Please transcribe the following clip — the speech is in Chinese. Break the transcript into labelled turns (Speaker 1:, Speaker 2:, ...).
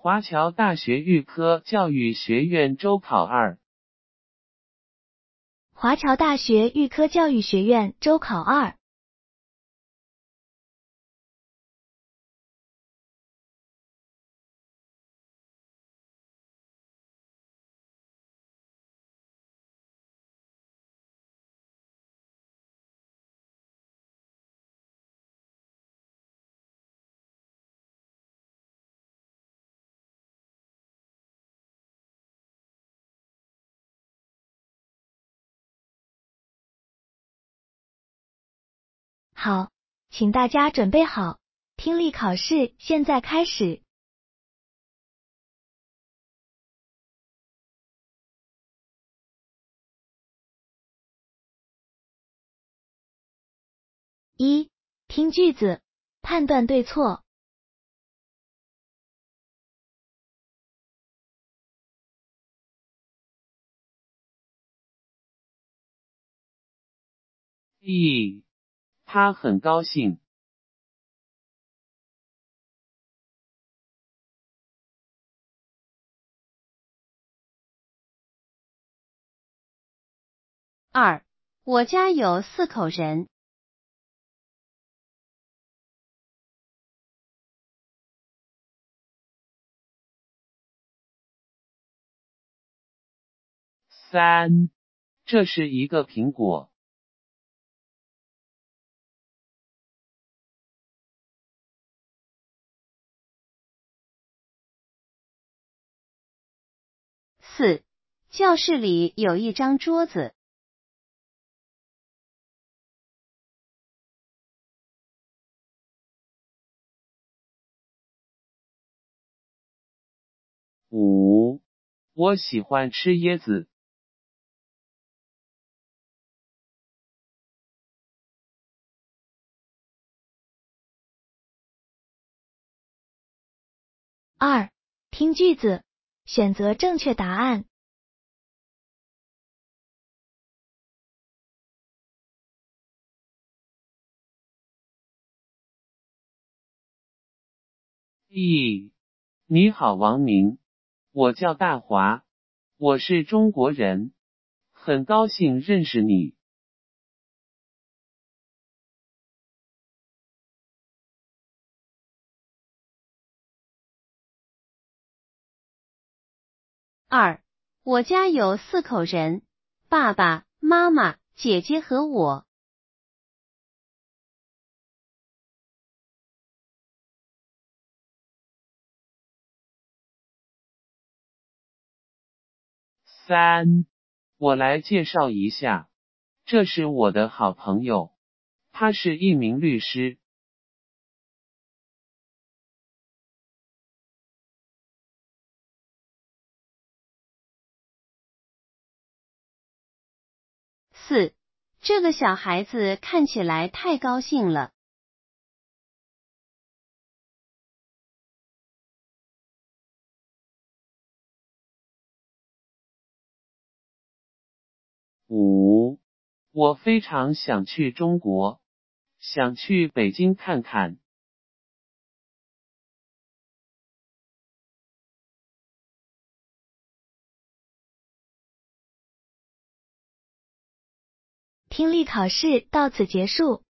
Speaker 1: 华侨大学预科教育学院周考2。
Speaker 2: 华侨大学预科教育学院周考2。好，请大家准备好，听力考试现在开始。1. 听句子，判断对错。
Speaker 1: 他很高兴。
Speaker 3: 2. 我家有4口人。
Speaker 1: 3. 这是一个苹果。
Speaker 3: 4. 教室里有一张桌子。
Speaker 1: 5. 我喜欢吃椰子。
Speaker 2: 2. 听句子，选择正确答案。
Speaker 1: 你好王明，我叫大华，我是中国人，很高兴认识你。
Speaker 3: 2. 我家有4口人，爸爸妈妈、姐姐和我。
Speaker 1: 3. 我来介绍一下，这是我的好朋友，他是一名律师。
Speaker 3: 4. 这个小孩子看起来太高兴了。
Speaker 1: 5. 我非常想去中国，想去北京看看。
Speaker 2: 听力考试到此结束。